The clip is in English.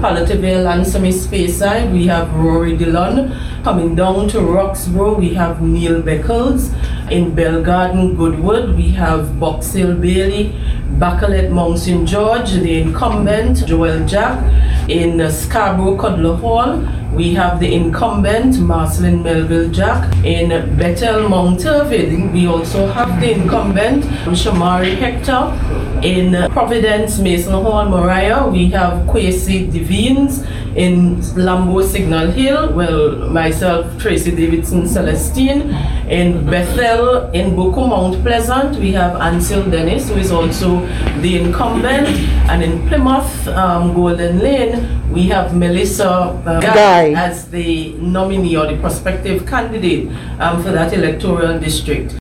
Palataville and Semi-Speyside, we have Rory Dillon. Coming down to Roxborough, we have Neil Beckles. In Belgarden, Goodwood, we have Box Hill Bailey. Bacalet, Mount St. George, the incumbent, Joel Jack. In Scarborough, Cudler Hall, we have the incumbent, Marcelin Melville Jack. In Bethel, Mount Irving, we also have the incumbent, Shamari Hector. In Providence, Mason Hall, Moriah, we have Kwesi Devines. In Lambo, Signal Hill, myself, Tracy Davidson Celestine. In Bethel, in Boko, Mount Pleasant, we have Ansel Dennis, who is also the incumbent. And in Plymouth, Golden Lane, we have Melissa Guy as the nominee or the prospective candidate for that electoral district.